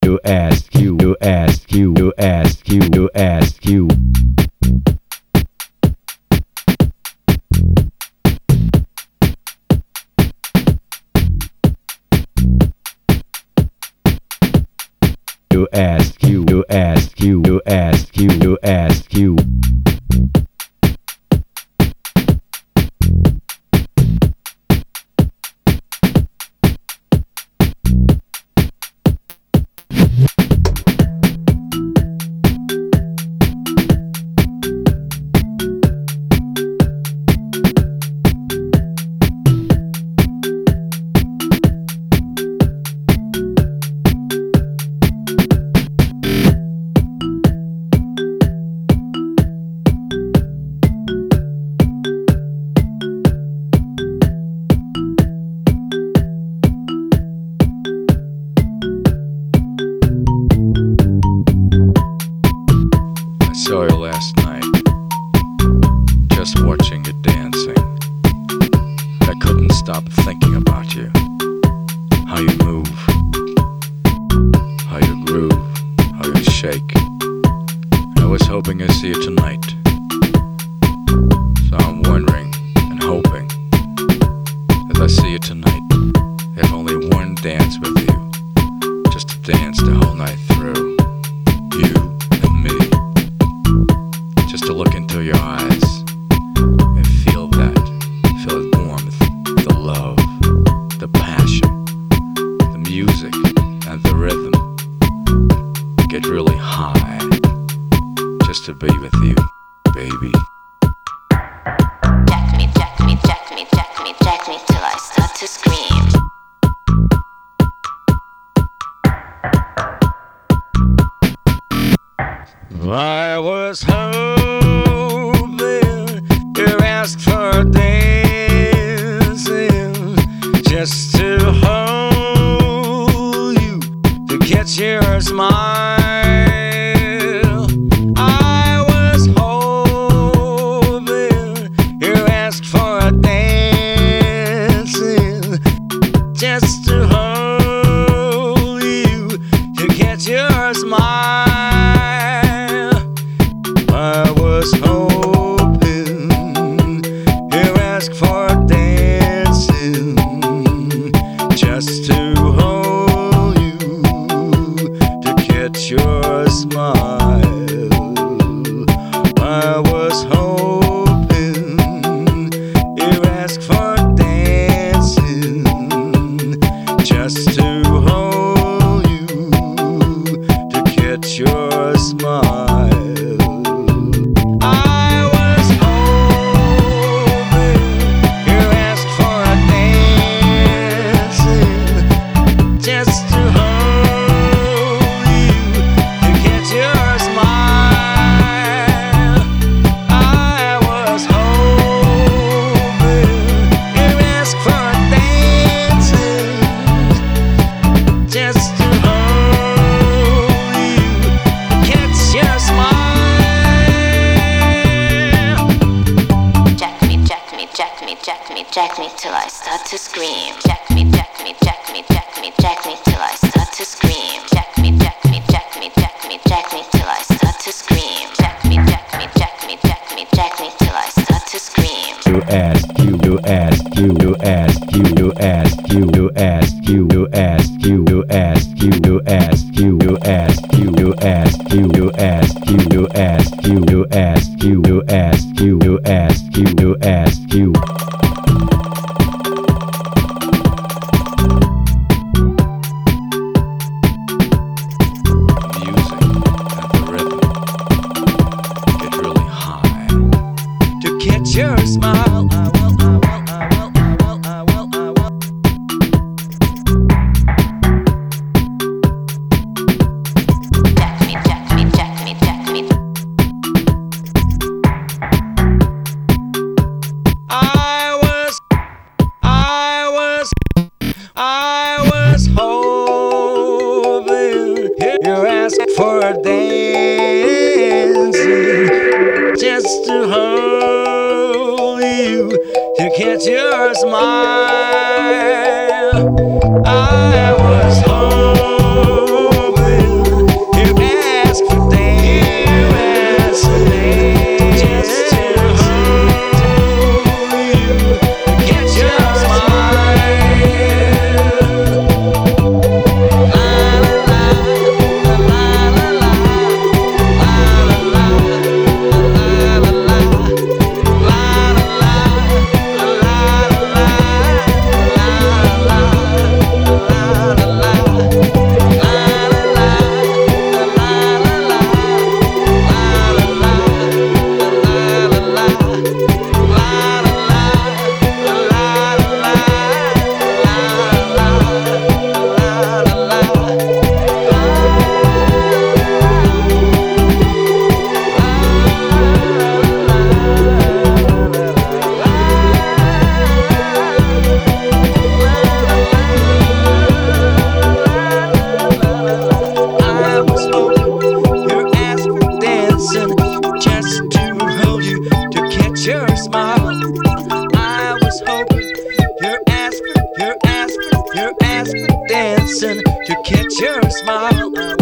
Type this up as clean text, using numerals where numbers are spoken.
saw you last night, just watching you dancing. I couldn't stop thinking about you, how you move, how you groove, how you shake. I was hoping I'd see you tonight, so I'm wondering and hoping as I see you tonight, there's only one dance with you, just to dance the whole night through. You and me, just to look into your eyes and feel the warmth, the love, the passion, the music and the rhythm. Get really high, just to be with you, baby. Jack me, jack me, jack me, jack me, jack me till I start to scream. I was hoping you asked for dancing, just to hold you, to catch your smile. I was hoping you asked for dancing, just to hold you, to catch your smile. I was hoping you asked for dancing, just to hold you, to catch your smile. I was hoping you asked for dancing, just to hold you, to catch your smile. Jack me till I start to scream. Jack me, jack me, jack me, jack me, jack me till I start to scream. Jack me, jack me, jack me, jack me, jack me till I start to scream. Jack me, jack me, jack me, jack me, jack me till I start to scream. You ask you, you ask you, you ask you, you ask you, you ask you, you ask you, you ask you, you ask you, you ask you, you ask you, you ask you, you ask you, you ask you, you ask you, you ask you, you ask you. Your smile, I will. Jack me, jack me, jack me, jack me. I was hoping you asked for dancing, just to hold you, to catch your smile. I was hoping listen to catch your smile. I